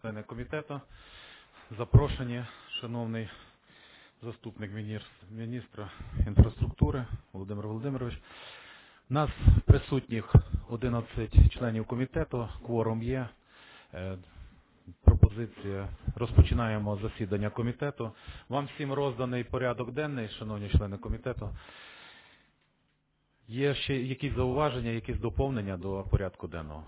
члени комітету, запрошені, шановний заступник міністра інфраструктури Володимир Володимирович. У нас присутніх 11 членів комітету, кворум є. Пропозиція. Розпочинаємо засідання комітету. Вам всім розданий порядок денний, шановні члени комітету. Є ще якісь зауваження, якісь доповнення до порядку денного?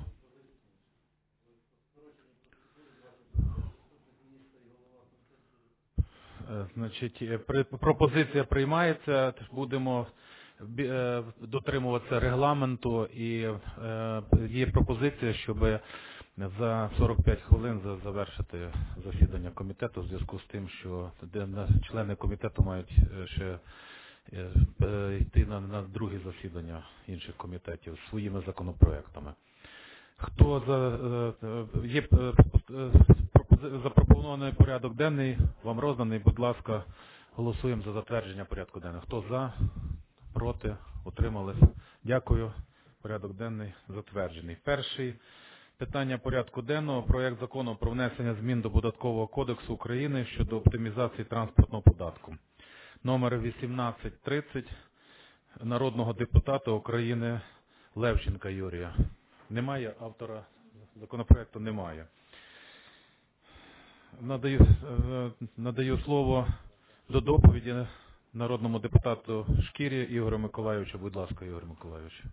Значить, пропозиція приймається, будемо дотримуватися регламенту і є пропозиція, щоб за 45 хвилин завершити засідання комітету в зв'язку з тим, що члени комітету мають ще йти на другі засідання інших комітетів своїми законопроектами. Хто є запропонований порядок денний, вам розданий, будь ласка, голосуємо за затвердження порядку денного. Хто за, проти, утримались? Дякую. Порядок денний затверджений. Перший питання порядку денного – проект закону про внесення змін до Податкового кодексу України щодо оптимізації транспортного податку. Номер 1830 народного депутата України Левченка Юрія. Немає автора законопроекту? Немає. Надаю слово до доповіді народному депутату Шкірі Ігорю Миколайовичу. Будь ласка, Ігор Миколайович.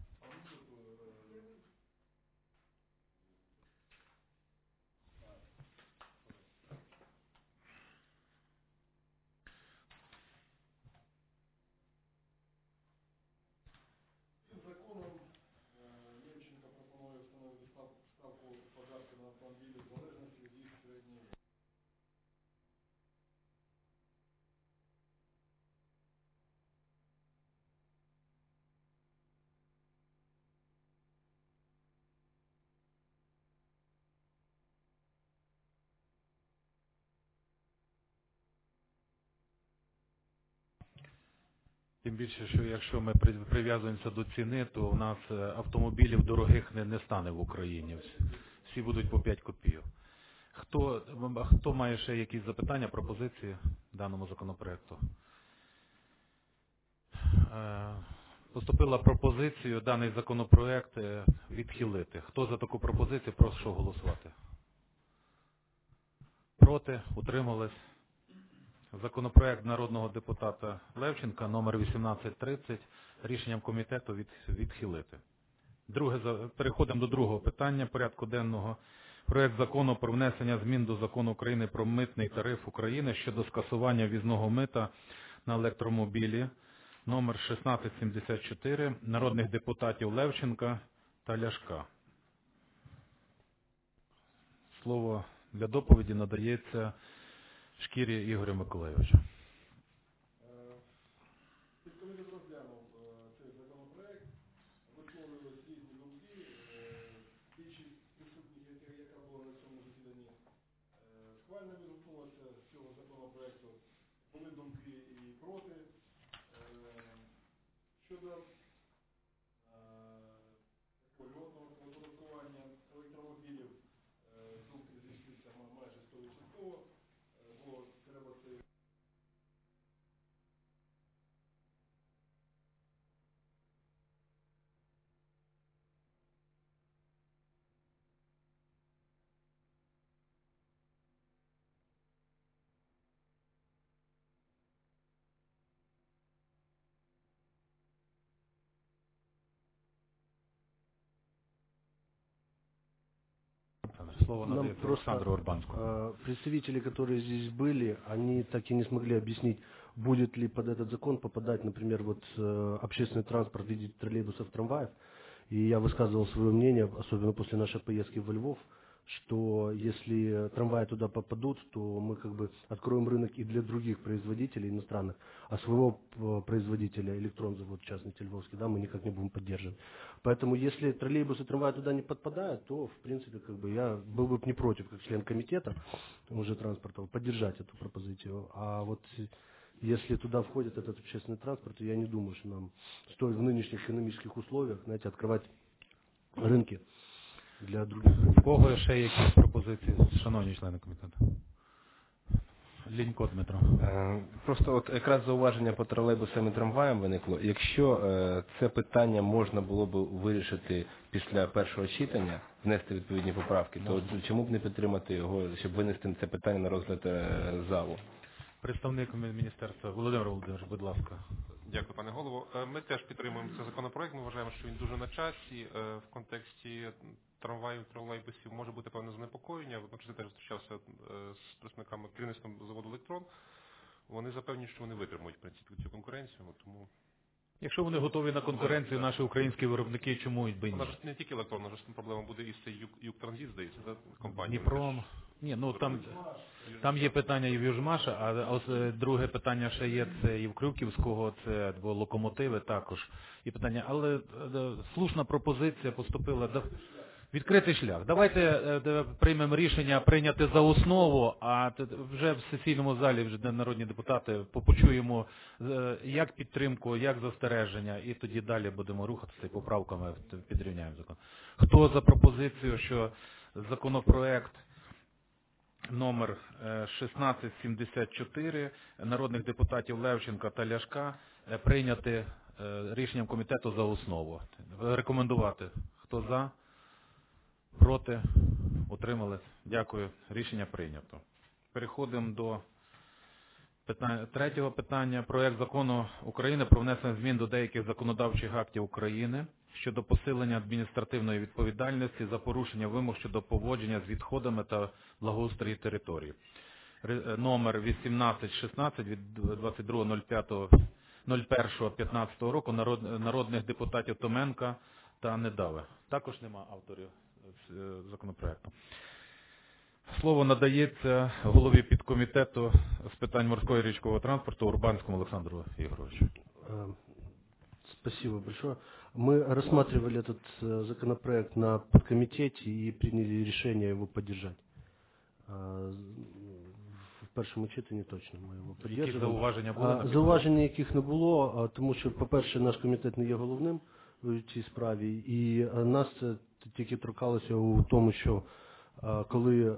Тим більше, що якщо ми прив'язуємося до ціни, то у нас автомобілів дорогих не стане в Україні. Всі будуть по 5 копійок. Хто має ще якісь запитання, пропозиції даному законопроекту? Поступила пропозиція даний законопроект відхилити. Хто за таку пропозицію, прошу голосувати. Проти, утримались. Законопроект народного депутата Левченка номер 1830 рішенням комітету відхилити. Переходимо до другого питання порядку денного. Проект закону про внесення змін до Закону України про митний тариф України щодо скасування ввізного мита на електромобілі номер 1674 народних депутатів Левченка та Ляшка. Слово для доповіді надається Шкірі Ігорю Миколайовичу. Комітет розглянув цей законопроект, висловлювали різні думки. Більшість присутніх, яка була на цьому засіданні, схвально відгукнулася з цього законопроекту. Були думки і проти. Щодо льготного оподаткування електромобілів, думки зійшлися майже 100%. Бо треба це Слово надається Александру Урбанскому. Представители, которые здесь были, они так и не смогли объяснить, будет ли под этот закон попадать, например, вот общественный транспорт в виде троллейбусов, трамваев. И я высказывал свое мнение, особенно после нашей поездки во Львов, что если трамваи туда попадут, то мы как бы откроем рынок и для других производителей иностранных, а своего производителя, Электронзавод, в частности, Львовский, да, мы никак не будем поддерживать. Поэтому если троллейбусы, трамваи туда не подпадают, то, в принципе, как бы я был бы не против, как член комитета уже транспорта, поддержать эту пропозицию. А вот если туда входит этот общественный транспорт, то я не думаю, что нам стоит в нынешних экономических условиях, знаете, открывать рынки для других. В кого ще якісь пропозиції, шановні члени комітету? Лінько Дмитро. Просто от якраз зауваження по тролейбусам і трамваям виникло. Якщо це питання можна було б вирішити після першого читання, внести відповідні поправки, то чому б не підтримати його, щоб винести це питання на розгляд залу? Представник міністерства Володимир Володимирович, будь ласка. Дякую, пане голово. Ми теж підтримуємо цей законопроект. Ми вважаємо, що він дуже на часі. В контексті трамваїв, тролейбусів може бути певне занепокоєння. Водночас я теж зустрічався з представниками керівництва заводу «Електрон». Вони запевнюють, що вони витримують, в принципі, цю конкуренцію. Тому... Якщо вони готові на конкуренцію, наші українські виробники, чому й би ні? Вона ж не тільки «Електрон», вона ж проблема буде і з цей «Югтранзит», здається, компанія. Дніпром. Ні, ну там є питання і в Южмаша, а друге питання ще є, це і в Крюківського, це локомотиви також. І питання, але слушна пропозиція поступила, відкритий шлях. Давайте приймемо рішення прийняти за основу, а вже в сесійному залі, вже народні депутати, почуємо як підтримку, як застереження, і тоді далі будемо рухатися і поправками підрівняємо закон. Хто за пропозицію, що законопроект номер 1674 народних депутатів Левченка та Ляшка прийняти рішенням комітету за основу. Рекомендувати. Хто за? Проти? Утримались? Дякую. Рішення прийнято. Переходимо до третього питання. Проект закону України про внесення змін до деяких законодавчих актів України щодо посилення адміністративної відповідальності за порушення вимог щодо поводження з відходами та благоустрою території. Номер 1816 від 22.01.15 року народних депутатів Томенка та Недави. Також нема авторів законопроекту. Слово надається голові підкомітету з питань морського і річкового транспорту Урбанському Олександру Ігоровичу. Спасибо большое. Мы рассматривали этот законопроект на подкомитете и приняли решение его поддержать. В першому читанні точно ми його підтримуємо. Які зауваження були? Зауваження яких не було, тому що, по-перше, наш комітет не є головним у цій справі, і нас це тільки торкалося у тому, що коли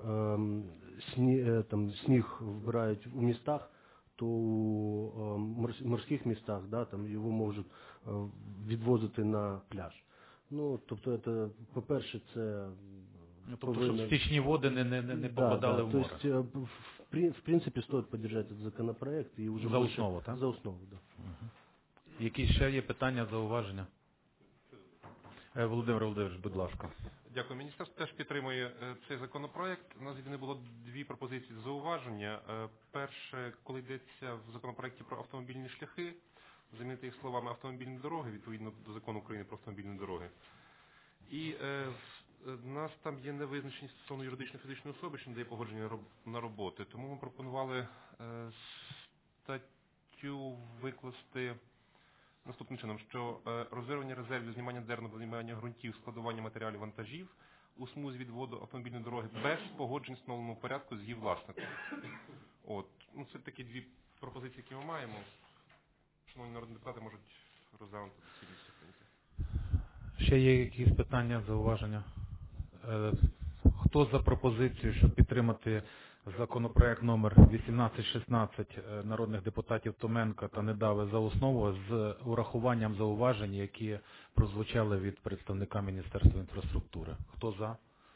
сніг вбирають у містах, то у морських містах, да, там його можуть відвозити на пляж. Ну, тобто, це, по-перше, це... Тобто, щоб стічні води не попадали в море. То есть, в принципе, стоит поддержать этот законопроект. И уже за основу, так? За основу, да. Які ще є питання, зауваження? Володимир Володимирович, будь ласка. Дякую. Міністерство теж підтримує цей законопроект. У нас єдине було дві пропозиції зауваження. Перше, коли йдеться в законопроекті про автомобільні шляхи, замінити їх словами автомобільні дороги, відповідно до закону України про автомобільні дороги. І у нас там є невизначеність стосовно юридично-фізичної особи, що не дає погодження на роботи. Тому ми пропонували статтю викласти наступним чином, що розірвання резервів, знімання дерну, знімання ґрунтів, складування матеріалів вантажів у смузі відводу автомобільної дороги без погоджень в встановленому порядку з її власником. От. Ну, це такі дві пропозиції, які ми маємо. Шановні народні депутати можуть розглянути ці місця. Ще є якісь питання, зауваження? Хто за пропозицію, щоб підтримати законопроект номер 1816 народних депутатів Томенка та Недави за основу з урахуванням зауважень, які прозвучали від представника Міністерства інфраструктури? Хто за?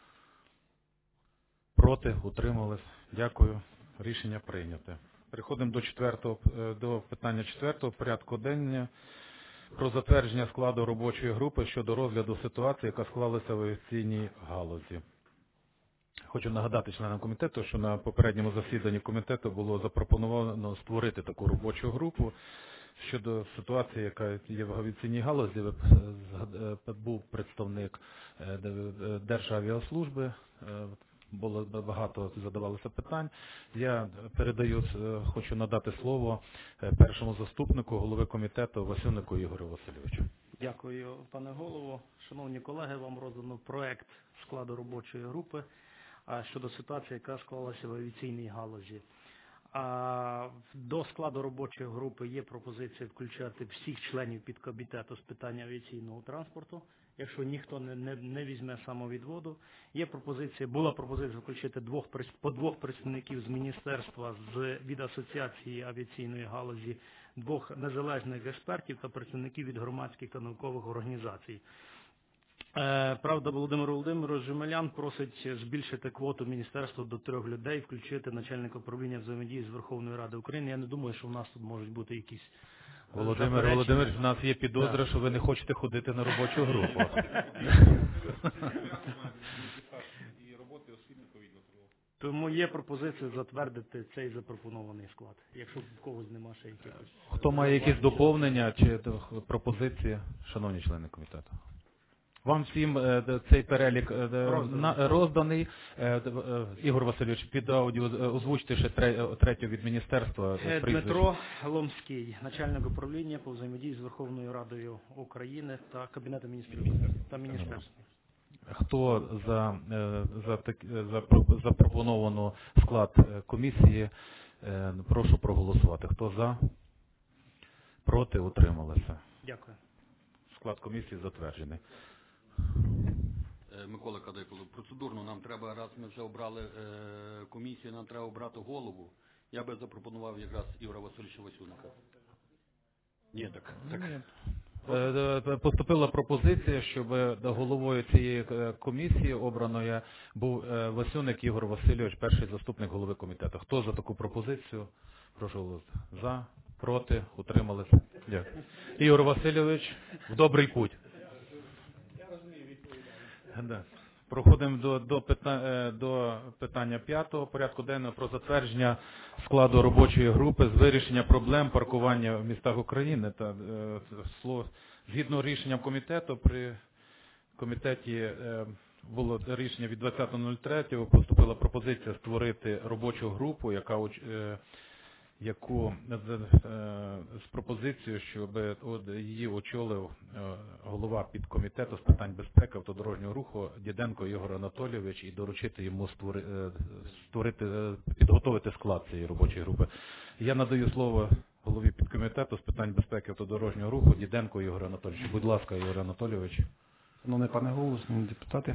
Проти? Утримались? Дякую. Рішення прийнято. Переходимо до питання четвертого порядку денного. Про затвердження складу робочої групи щодо розгляду ситуації, яка склалася в авіаційній галузі. Хочу нагадати членам комітету, що на попередньому засіданні комітету було запропоновано створити таку робочу групу щодо ситуації, яка є в авіаційній галузі. Був представник Державіаслужби, було багато задавалося питань. Я хочу надати слово першому заступнику голови комітету Васюнику Ігорю Васильовичу. Дякую, пане голово. Шановні колеги, вам роздано проект складу робочої групи щодо ситуації, яка склалася в авіаційній галузі. До складу робочої групи є пропозиція включати всіх членів підкомітету з питань авіаційного транспорту, якщо ніхто не візьме самовідводу. Була пропозиція включити по двох представників з міністерства, від Асоціації авіаційної галузі, двох незалежних експертів та працівників від громадських та наукових організацій. Правда, Володимир Володимирович Жемелян просить збільшити квоту міністерства до 3 людей, включити начальника управління взаємодії з Верховною Радою України. Я не думаю, що в нас тут можуть бути якісь Володимир Володимирович, в нас є підозра, що ви не хочете ходити на робочу групу. І роботи осіб відповідно. Тому є пропозиція затвердити цей запропонований склад, якщо в когось нема ще якихось. Хто має якісь доповнення чи пропозиції, шановні члени комітету? Вам всім цей перелік розданий. Ігор Васильович, під аудіо озвучте ще третю від міністерства. Дмитро Ломський, начальник управління по взаємодії з Верховною Радою України та Кабінетом міністрів та міністерством. Хто за запропоновану склад комісії, прошу проголосувати. Хто за? Проти? Утрималися. Дякую. Склад комісії затверджений. Микола Кадиколо, процедурно нам треба, раз ми вже обрали комісію, нам треба обрати голову. Я би запропонував якраз Ігоря Васильовича Васюника. Ні, так. Поступила пропозиція, щоб головою цієї комісії обраної був Васюник Ігор Васильович, перший заступник голови комітету. Хто за таку пропозицію? Прошу голосувати. За, проти, утрималися. Дякую. Ігор Васильович, в добрий путь. Да. Проходимо до питання 5 порядку денного про затвердження складу робочої групи з вирішення проблем паркування в містах України. Згідно рішенням комітету, при комітеті було рішення від 20.03, поступила пропозиція створити робочу групу, яку з пропозицією, щоб її очолив голова підкомітету з питань безпеки автодорожнього руху Діденко Ігор Анатолійович і доручити йому підготовити склад цієї робочої групи. Я надаю слово голові підкомітету з питань безпеки автодорожнього руху Діденко Ігор Анатолійович. Будь ласка, Ігор Анатолійович. Шановний пане голово, шановні депутати,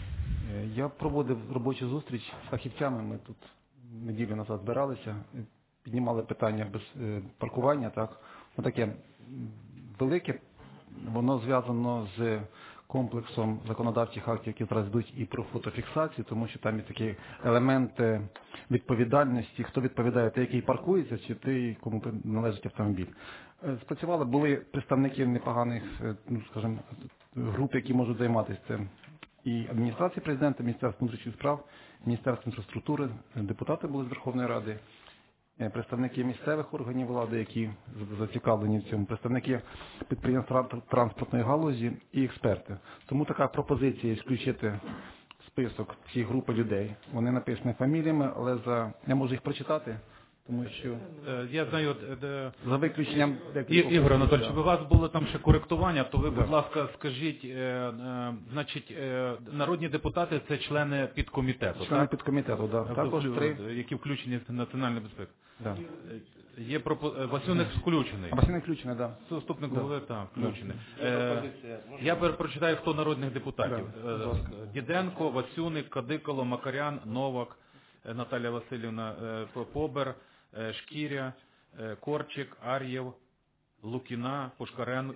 я проводив робочу зустріч з фахівцями, ми тут неділю назад збиралися, піднімали питання без паркування, так, таке велике, воно зв'язано з комплексом законодавчих актів, які зараз йдуть і про фотофіксацію, тому що там є такі елементи відповідальності, хто відповідає, той, який паркується, чи той, кому належить автомобіль. Спрацювали, були представники непоганих, скажімо, груп, які можуть займатися цим. І адміністрації президента, Міністерство внутрішніх справ, Міністерство інфраструктури, депутати були з Верховної Ради, представники місцевих органів влади, які зацікавлені в цьому, представники підприємств транспортної галузі і експерти. Тому така пропозиція включити в список ці групи людей. Вони написані фаміліями, але я можу їх прочитати, тому що я знаю, за виключенням Ігор Анатолійович, у вас було там ще коректування, то ви, будь ласка, скажіть, значить, народні депутати – це члени підкомітету, члени так? підкомітету, так. Також 3. Які включені в національну безпеку. Да. Є Васюник включений. Васюник включений, так. Да. Заступник голови, так, включений. Я прочитаю, хто народних депутатів. Діденко, Васюник, Кадиколо, Макарян, Новак, Наталія Васильівна Побер, Шкіря, Корчик, Ар'єв, Лукіна, Пушкарен,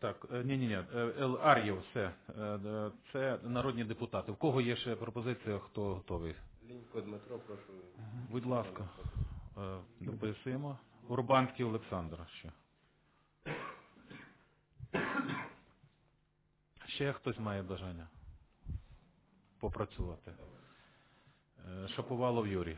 Ар'єв, все. Це народні депутати. У кого є ще пропозиція, хто готовий? Лінько Дмитро, прошу. Будь ласка, дописуємо. Урбанський Олександр ще. Ще хтось має бажання попрацювати? Шаповалов Юрій.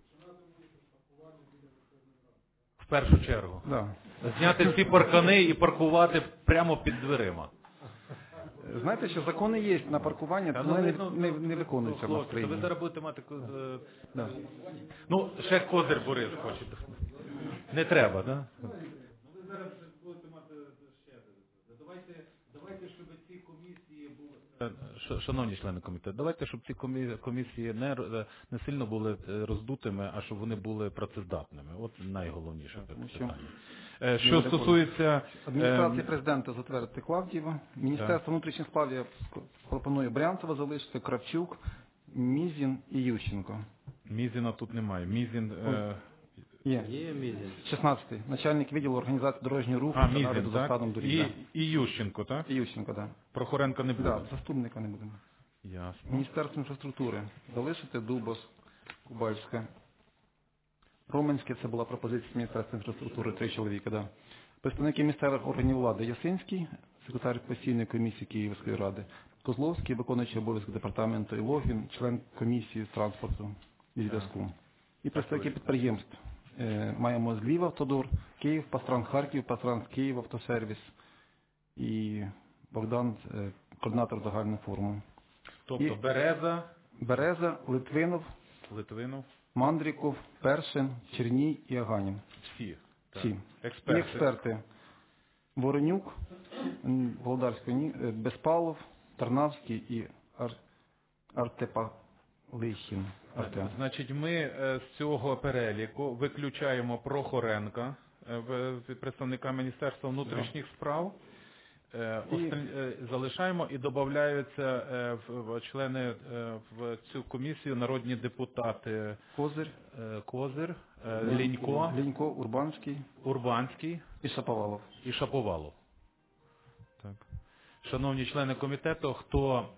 В першу чергу. Да. Зняти всі паркани і паркувати прямо під дверима. Знаєте, що закони є на паркування, то не виконуються в нас в країні. Ви зараз будете мати... Ну, ще Козир Борис хоче. Не треба, так? Ви зараз будете мати ще... Давайте, щоб ці комісії були... Шановні члени комітету, давайте, щоб ці комісії не сильно були роздутими, а щоб вони були працездатними. От найголовніше питання. Що стосується... Адміністрації президента затвердити Клавдієва. Міністерство внутрішніх справ я пропоную Брянцева залишити, Кравчук, Мізін і Ющенко. Мізіна тут немає. Мізін... Є Мізін. 16-й. Начальник відділу організації дорожнього руху. Мізін, так? І Ющенко, так? І Ющенко, так. Прохоренка не буде? Так, заступника не будемо. Ясно. Міністерство інфраструктури. Залишити Дубос, Кубальська. Роменське, це була пропозиція Міністерства інфраструктури, 3 чоловіка, так. Представники місцевих органів влади Ясинський, секретар постійної комісії Київської ради, Козловський, виконуючий обов'язки департаменту Ілогін, член комісії з транспорту і зв'язку. І представники підприємств. Маємо Львів Автодор, Київ, Пастранс Харків, Пастранс Київ Автосервіс і Богдан, координатор загального форуму. Тобто Береза, Литвинов, Мандріков, Першин, Черній і Аганін. Всі. Всі. І експерти. Воронюк, Володарський, Безпалов, Тарнавський і Артепалихін. Значить, ми з цього переліку виключаємо Прохоренка, представника Міністерства внутрішніх справ, залишаємо і додаються в члени в цю комісію народні депутати Козир, Лінько, Урбанський і Шаповалов. Так. Шановні члени комітету, хто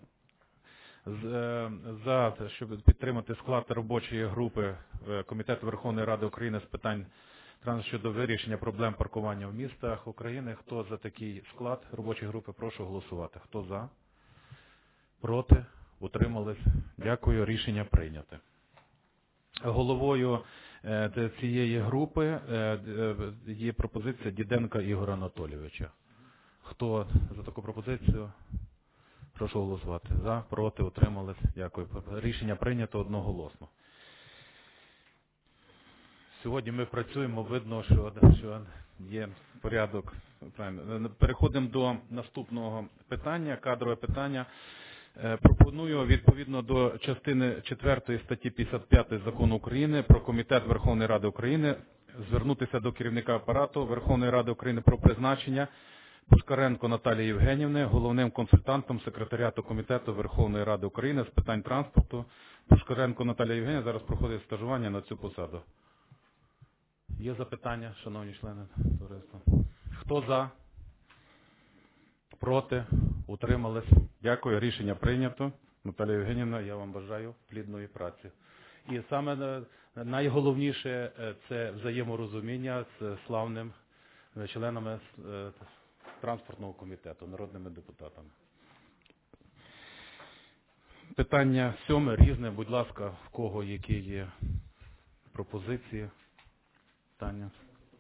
за те, щоб підтримати склад робочої групи Комітету Верховної Ради України з питань щодо вирішення проблем паркування в містах України, хто за такий склад робочої групи, прошу голосувати. Хто за? Проти? Утримались? Дякую. Рішення прийнято. Головою цієї групи є пропозиція Діденка Ігоря Анатолійовича. Хто за таку пропозицію? Прошу голосувати. За, проти, утримались. Дякую. Рішення прийнято одноголосно. Сьогодні ми працюємо, видно, що є порядок. Переходимо до наступного питання, кадрове питання. Пропоную відповідно до частини 4 статті 55 Закону України про Комітет Верховної Ради України звернутися до керівника апарату Верховної Ради України про призначення Пушкаренко Наталії Євгенівни головним консультантом секретаріату Комітету Верховної Ради України з питань транспорту. Пушкаренко Наталія Євгенівна зараз проходить стажування на цю посаду. Є запитання, шановні члени товариства? Хто за? Проти? Утримались? Дякую. Рішення прийнято. Наталія Євгенівна, я вам бажаю плідної праці. І саме найголовніше – це взаєморозуміння з славним членами транспортного комітету, народними депутатами. Питання 7, різне. Будь ласка, в кого які є пропозиції? Питання.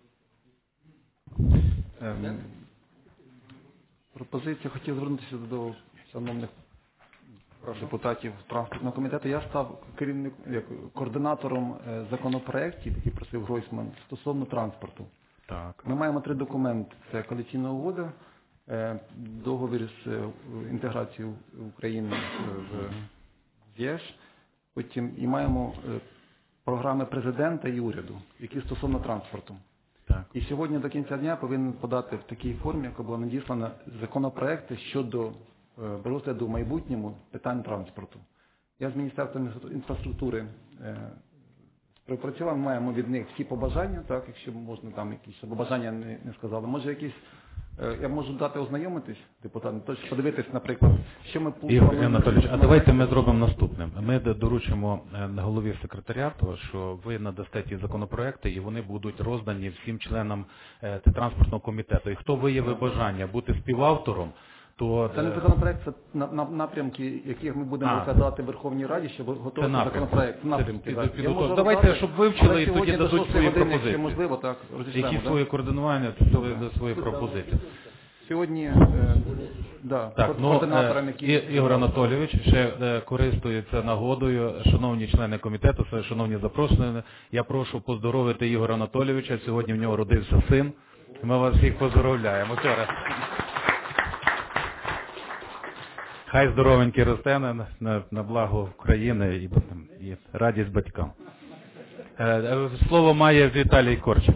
Пропозиція, хотів звернутися до шановних депутатів транспортного комітету. Я став координатором законопроєктів, який просив Гройсман, стосовно транспорту. Так. Ми маємо 3 документи. Це коаліційна угода, договір з інтеграцією України в ЄС, потім і маємо програми президента і уряду, які стосовно транспорту. Так. І сьогодні до кінця дня повинен подати в такій формі, яка була надіслана, законопроекти щодо розгляду в майбутньому питань транспорту. Я з Міністерством інфраструктури співпрацював, маємо від них всі побажання, так, якщо можна там якісь побажання не сказали. Може якісь, я можу дати ознайомитись депутатам, тобто подивитись, наприклад, що ми... Ігор Анатолійович, а давайте ми зробимо наступним. Ми доручимо голові секретаріату, що ви надасте ті законопроекти, і вони будуть роздані всім членам транспортного комітету. І хто виявив бажання бути співавтором, то... Це не законопроект, це напрямки, які ми будемо розглядати в Верховній Раді, щоб готувати законопроект. Напрямки. Давайте, щоб вивчили, і тоді дадуть свої пропозиції. Можливо, так, розійшлемо. Які свої координування, свої пропозиції. Сьогодні, координаторам, які... Ігор Анатолійович ще користується нагодою. Шановні члени комітету, шановні запрошені, я прошу поздоровити Ігора Анатолійовича. Сьогодні в нього родився син. Ми вас всіх поздоровляємо. Хай здоровенький росте на благо України і радість батькам. Слово має Віталій Корчик.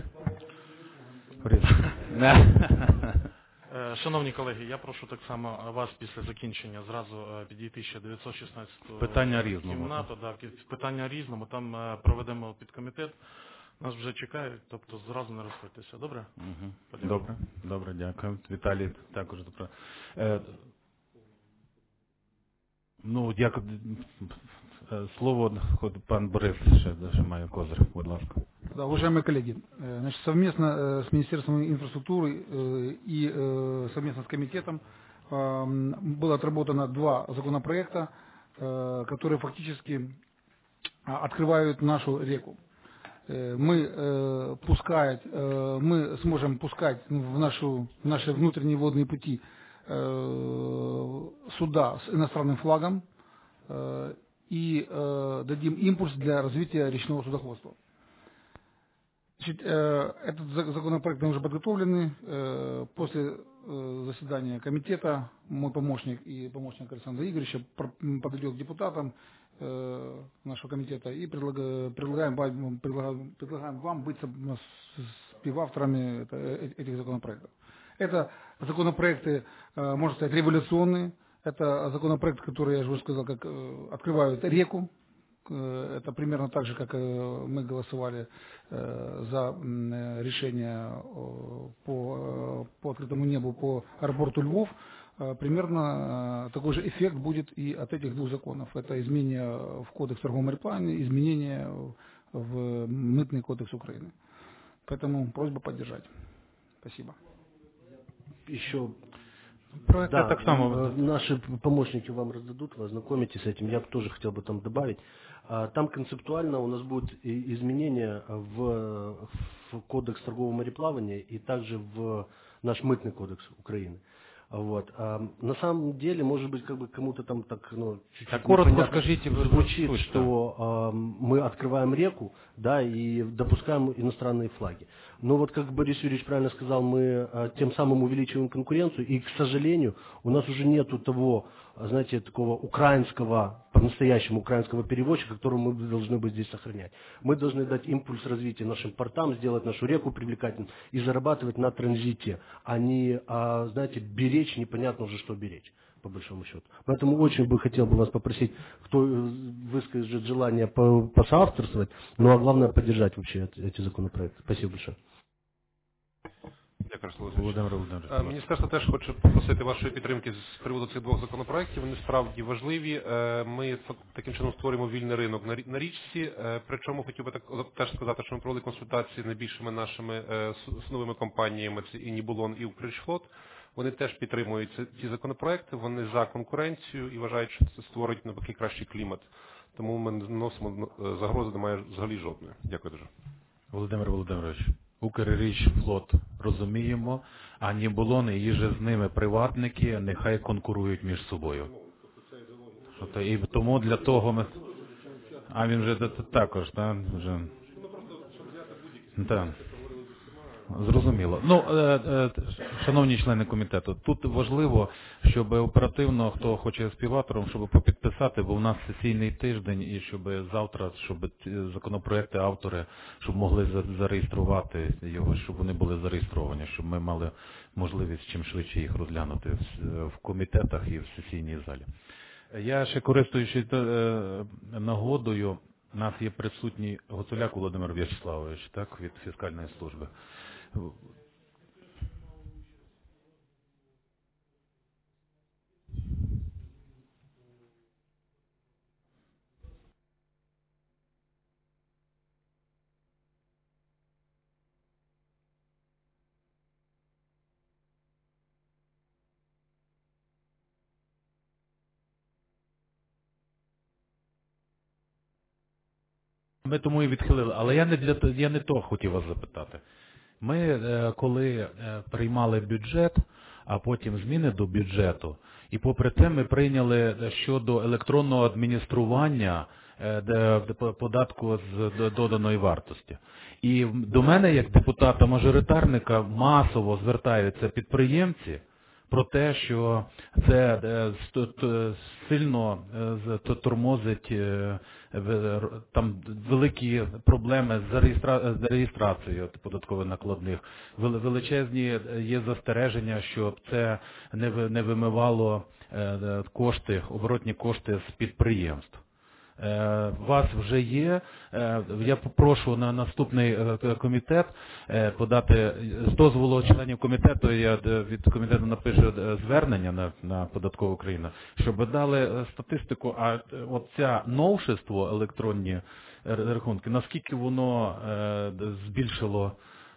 Шановні колеги, я прошу так само вас після закінчення зразу підійти ще 916 Питання різному. кімнату, питання різному, там проведемо підкомітет, нас вже чекають, тобто зразу не розходьтеся, добре? Добре, дякую. Віталій також добре. Слово пан Борис ще має козир, будь ласка. Да, уважаемые коллеги, значит, совместно с Министерством инфраструктуры и совместно с комитетом было отработано 2 законопроекта, которые фактически открывают нашу реку. Мы сможем пускать в наши внутренние водные пути суда с иностранным флагом и дадим импульс для развития речного судоходства. Значит, этот законопроект мы уже подготовлены. После заседания комитета мой помощник и помощник Александра Игоревича подойдет к депутатам нашего комитета и предлагаем вам быть співавторами этих законопроектов. Это законопроекты, можно сказать, революционные. Это законопроекты, которые, я же уже сказал, как открывают реку. Это примерно так же, как мы голосовали за решение по открытому небу по аэропорту Львов. Примерно такой же эффект будет и от этих 2 законов. Это изменение в Кодекс торгового мореплавания, изменение в Мытный кодекс Украины. Поэтому просьба поддержать. Спасибо. Еще Проект да, так само. Наши помощники вам раздадут, вы ознакомитесь с этим. Я тоже хотел бы там добавить. Там концептуально у нас будут изменения в Кодекс торгового мореплавания и также в наш Мытный кодекс Украины. Вот. На самом деле, может быть, как бы кому-то там так, чуть-чуть Так коротко скажите, звучит, что мы открываем реку, да, и допускаем иностранные флаги. Но вот, как Борис Юрьевич правильно сказал, мы тем самым увеличиваем конкуренцию, и, к сожалению, у нас уже нету того, знаете, такого украинского, по-настоящему украинского перевозчика, которого мы должны быть здесь сохранять. Мы должны дать импульс развития нашим портам, сделать нашу реку привлекательной и зарабатывать на транзите, а не, знаете, беречь, непонятно уже, что беречь, по большому счету. Поэтому очень бы хотел бы вас попросить, кто выскажет желание посоавторствовать, ну а главное поддержать вообще эти законопроекты. Спасибо большое. Дякую, Володимир Володимирович. Міністерство теж хоче попросити вашої підтримки з приводу цих 2 законопроєктів. Вони справді важливі. Ми таким чином створюємо вільний ринок на річці. Причому хотів би теж сказати, що ми провели консультації з найбільшими нашими новими компаніями, це і Нібулон, і Укррічфлот. Вони теж підтримують ці законопроекти, вони за конкуренцію і вважають, що це створить навпаки кращий клімат. Тому ми не носимо загрози, немає взагалі жодної. Дякую дуже. Володимир Володимирович, Укррічфлот розуміємо, а Нібулон і їжі з ними приватники, нехай конкурують між собою. І тому для того ми... А він вже також, так? Вже... Так. Зрозуміло. Шановні члени комітету, тут важливо, щоб оперативно, хто хоче співавтором, щоб попідписати, бо в нас сесійний тиждень, і щоб завтра, щоб законопроекти, автори, щоб могли зареєструвати його, щоб вони були зареєстровані, щоб ми мали можливість чим швидше їх розглянути в комітетах і в сесійній залі. Я ще користуючись нагодою, у нас є присутній Гуцуляк Володимир В'ячеславович, так, від фіскальної служби. Ми тому і відхилили, але я не то хотів вас запитати. Ми, коли приймали бюджет, а потім зміни до бюджету, і попри те ми прийняли щодо електронного адміністрування податку з доданої вартості. І до мене, як депутата-мажоритарника, масово звертаються підприємці про те, що це сильно тормозить там великі проблеми з реєстрацією податкових накладних. Величезні є застереження, щоб це не вимивало кошти, оборотні кошти з підприємств. У вас вже є, я попрошу на наступний комітет подати, з дозволу членів комітету, я від комітету напишу звернення на Податкову Україну, щоб дали статистику, а оця новшество, електронні рахунки, наскільки воно збільшило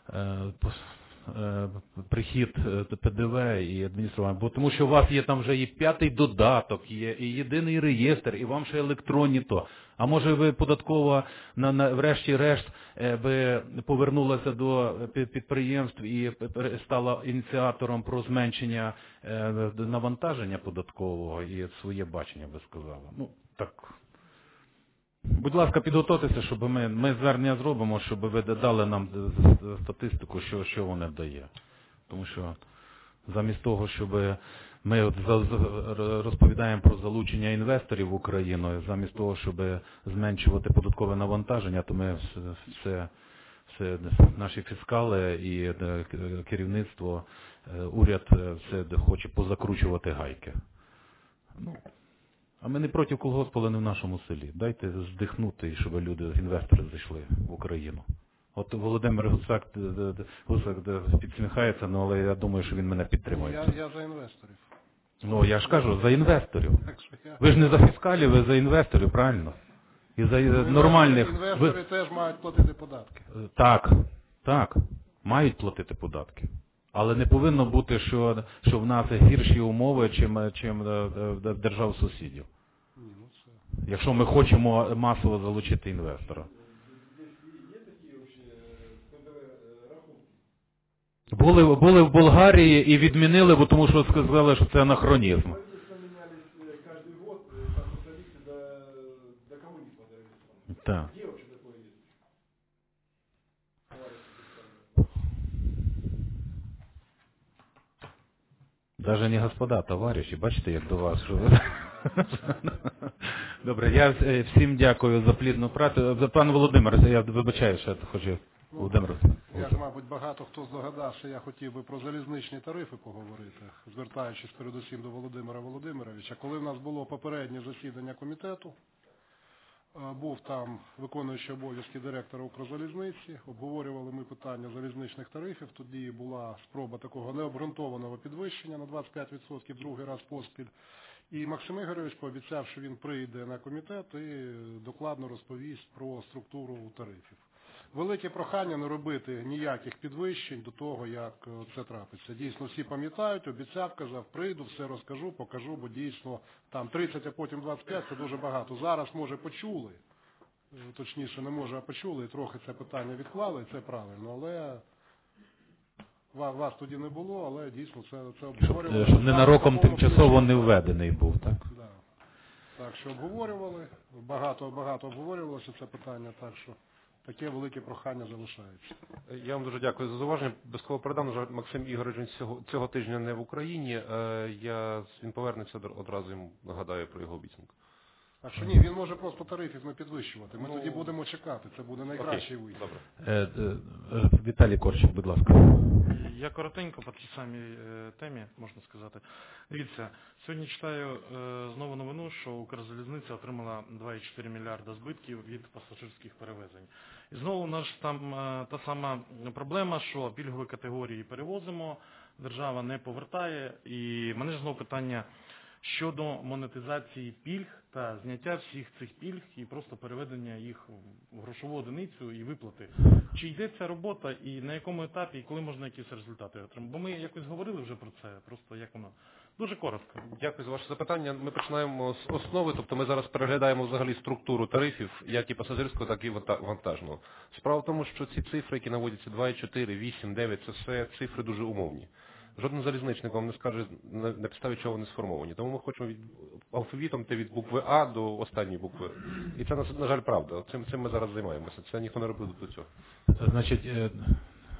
прихід ПДВ і адміністрування, бо тому що у вас є там вже і 5-й додаток, є і єдиний реєстр, і вам ще електронні то. А може ви податково врешті-решт би повернулася до підприємств і стала ініціатором про зменшення навантаження податкового і своє бачення би сказала. Ну, так. Будь ласка, підготуйтеся, щоб ми звернення зробимо, щоб ви дали нам статистику, що воно дає. Тому що замість того, щоб ми розповідаємо про залучення інвесторів в Україну, замість того, щоб зменшувати податкове навантаження, то ми все наші фіскали і керівництво, уряд все хоче позакручувати гайки. Ну, а ми не проти колгоспу, але не в нашому селі. Дайте здихнути, щоб люди, інвестори зайшли в Україну. От Володимир Гусак підсміхається, але я думаю, що він мене підтримує. Я за інвесторів. Ну, я ж кажу, за інвесторів. Ви ж не за фіскалів, ви за інвесторів, правильно? І за нормальних... Інвестори теж мають платити податки. Так, мають платити податки. Але не повинно бути, що в нас гірші умови, чим в держав-сусідів. Якщо ми хочемо масово залучити інвестора. Були в Болгарії і відмінили, бо тому що сказали, що це анахронізм. Так. Даже не господа, товариші, бачите, як до вас. Добре, я всім дякую за плідну працю. Пан Володимир, я вибачаю, що я хочу... Володимир. Я ж, мабуть, багато хто здогадався, я хотів би про залізничні тарифи поговорити, звертаючись передусім до Володимира Володимировича. Коли в нас було попереднє засідання комітету, був там виконуючий обов'язки директора Укрзалізниці, обговорювали ми питання залізничних тарифів, тоді була спроба такого необґрунтованого підвищення на 25% другий раз поспіль. І Максим Ігорович пообіцяв, що він прийде на комітет і докладно розповість про структуру тарифів. Велике прохання не робити ніяких підвищень до того, як це трапиться. Дійсно, всі пам'ятають, обіцяв, казав, прийду, все розкажу, покажу, бо дійсно там 30, а потім 25 – це дуже багато. Зараз, може, почули, точніше, не може, а почули, і трохи це питання відклали, і це правильно, але вас тоді не було, але дійсно це обговорювали. Щоб ненароком тимчасово не введений був, так? Да. Так, що обговорювали, багато обговорювалося це питання, так що таке велике прохання залишається. Я вам дуже дякую за зауваження. Безково передам, що Максим Ігорович цього тижня не в Україні. Він повернеться, одразу йому нагадаю про його обіцянку. А що ні, він може просто тарифів не підвищувати. Ми тоді будемо чекати. Це буде найкращий вихід. Добре. Віталій Корчик, будь ласка. Я коротенько по тій самій темі, можна сказати. Дивіться, сьогодні читаю знову новину, що Укрзалізниця отримала 2,4 мільярда збитків від пасажирських перевезень. І знову у нас там та сама проблема, що пільгові категорії перевозимо, держава не повертає. І в мене ж знову питання щодо монетизації пільг та зняття всіх цих пільг і просто переведення їх в грошову одиницю і виплати. Чи йде ця робота і на якому етапі, і коли можна якісь результати отримати? Бо ми якось говорили вже про це, просто як воно. Дуже коротко. Дякую за ваше запитання. Ми починаємо з основи, тобто ми зараз переглядаємо взагалі структуру тарифів, як і пасажирського, так і вантажного. Справа в тому, що ці цифри, які наводяться 2,4, 8, 9, це все цифри дуже умовні. Жоден залізничник вам не скаже, на підставі чого вони сформовані. Тому ми хочемо алфавітом йти від букви А до останньої букви. І це, на жаль, правда. Цим ми зараз займаємося. Це ніхто не робив до цього. Значить,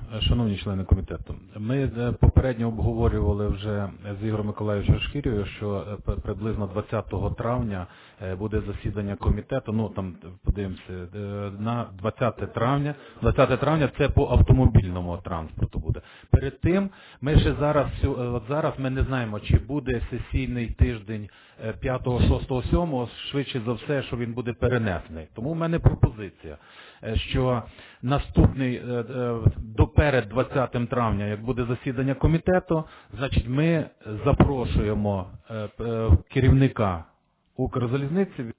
Шановні члени комітету, ми попередньо обговорювали вже з Ігорем Миколайовичем Шкірєю, що приблизно 20 травня буде засідання комітету, ну там подивимося, на 20 травня. 20 травня це по автомобільному транспорту буде. Перед тим, ми ще зараз ми не знаємо, чи буде сесійний тиждень 5, 6, 7, швидше за все, що він буде перенесений. Тому в мене пропозиція, що наступний, доперед 20 травня, як буде засідання комітету, значить ми запрошуємо керівника Укрзалізниці